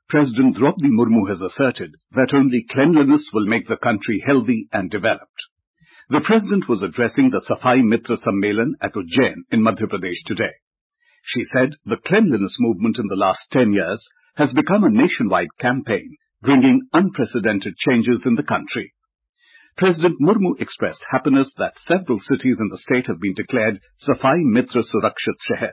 President Draupadi Murmu has asserted that only cleanliness will make the country healthy and developed. The President was addressing the Safai Mitra Sammelan at Ujjain in Madhya Pradesh today. She said the cleanliness movement in the last 10 years has become a nationwide campaign, bringing unprecedented changes in the country. President Murmu expressed happiness that several cities in the state have been declared Safai Mitra Surakshit Shehar.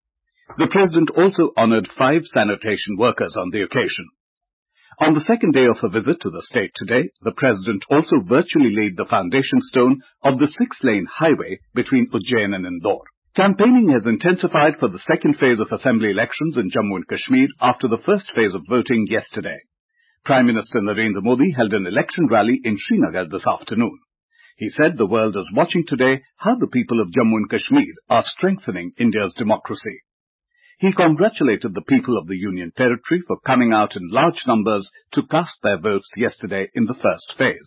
The President also honoured 5 sanitation workers on the occasion. On the second day of her visit to the state today, the President also virtually laid the foundation stone of the 6-lane highway between Ujjain and Indore. Campaigning has intensified for the second phase of assembly elections in Jammu and Kashmir after the first phase of voting yesterday. Prime Minister Narendra Modi held an election rally in Srinagar this afternoon. He said the world is watching today how the people of Jammu and Kashmir are strengthening India's democracy. He congratulated the people of the Union Territory for coming out in large numbers to cast their votes yesterday in the first phase.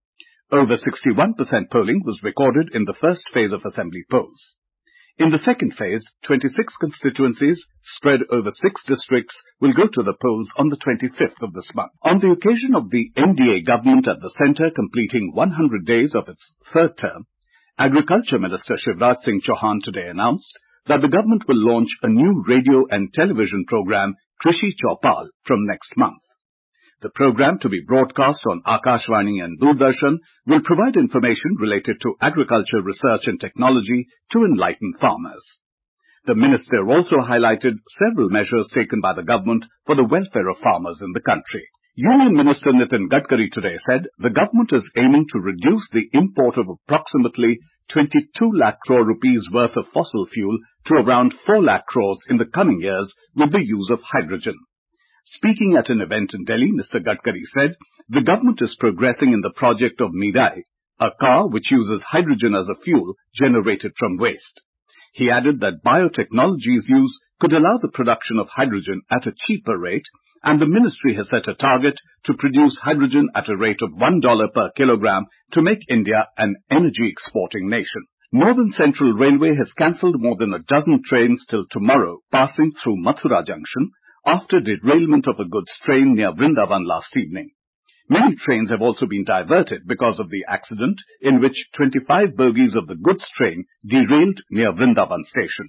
Over 61% polling was recorded in the first phase of assembly polls. In the second phase, 26 constituencies spread over 6 districts will go to the polls on the 25th of this month. On the occasion of the NDA government at the centre completing 100 days of its third term, Agriculture Minister Shivraj Singh Chauhan today announced that the government will launch a new radio and television program, Krishi Chaupal, from next month. The program, to be broadcast on Akashvani and Doordarshan, will provide information related to agriculture research and technology to enlighten farmers. The minister also highlighted several measures taken by the government for the welfare of farmers in the country. Union Minister Nitin Gadkari today said the government is aiming to reduce the import of approximately 22 lakh crore rupees worth of fossil fuel to around 4 lakh crores in the coming years with the use of hydrogen. Speaking at an event in Delhi, Mr. Gadkari said the government is progressing in the project of Mirai, a car which uses hydrogen as a fuel generated from waste. He added that biotechnology's use could allow the production of hydrogen at a cheaper rate, and the ministry has set a target to produce hydrogen at a rate of $1 per kilogram to make India an energy exporting nation. Northern Central Railway has cancelled more than a dozen trains till tomorrow passing through Mathura Junction, after derailment of a goods train near Vrindavan last evening. Many trains have also been diverted because of the accident in which 25 bogies of the goods train derailed near Vrindavan station.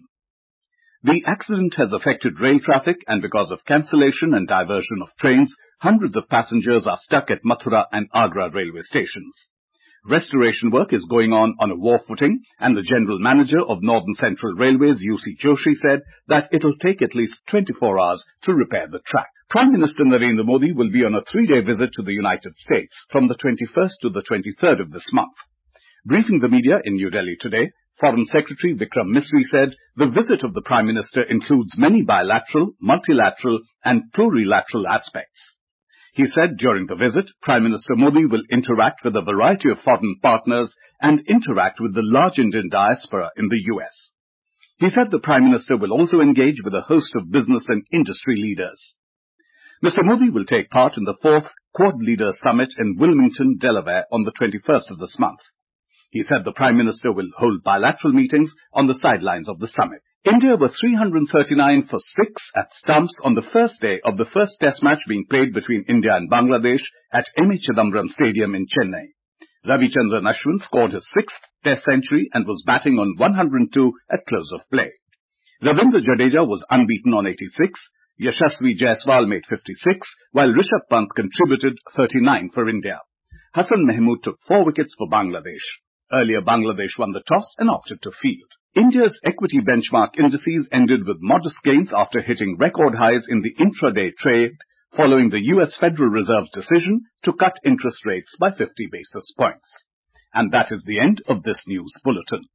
The accident has affected rail traffic, and because of cancellation and diversion of trains, hundreds of passengers are stuck at Mathura and Agra railway stations. Restoration work is going on a war footing, and the General Manager of Northern Central Railways, UC Joshi, said that it will take at least 24 hours to repair the track. Prime Minister Narendra Modi will be on a 3-day visit to the United States from the 21st to the 23rd of this month. Briefing the media in New Delhi today, Foreign Secretary Vikram Misri said the visit of the Prime Minister includes many bilateral, multilateral and plurilateral aspects. He said during the visit, Prime Minister Modi will interact with a variety of foreign partners and interact with the large Indian diaspora in the US. He said the Prime Minister will also engage with a host of business and industry leaders. Mr. Modi will take part in the 4th Quad Leaders Summit in Wilmington, Delaware on the 21st of this month. He said the Prime Minister will hold bilateral meetings on the sidelines of the summit. India were 339 for 6 at stumps on the first day of the first test match being played between India and Bangladesh at M.A. Chidambaram Stadium in Chennai. Ravichandran Ashwin scored his 6th test century and was batting on 102 at close of play. Ravindra Jadeja was unbeaten on 86, Yashasvi Jaiswal made 56, while Rishabh Pant contributed 39 for India. Hassan Mahmood took 4 wickets for Bangladesh. Earlier, Bangladesh won the toss and opted to field. India's equity benchmark indices ended with modest gains after hitting record highs in the intraday trade following the US Federal Reserve's decision to cut interest rates by 50 basis points. And that is the end of this news bulletin.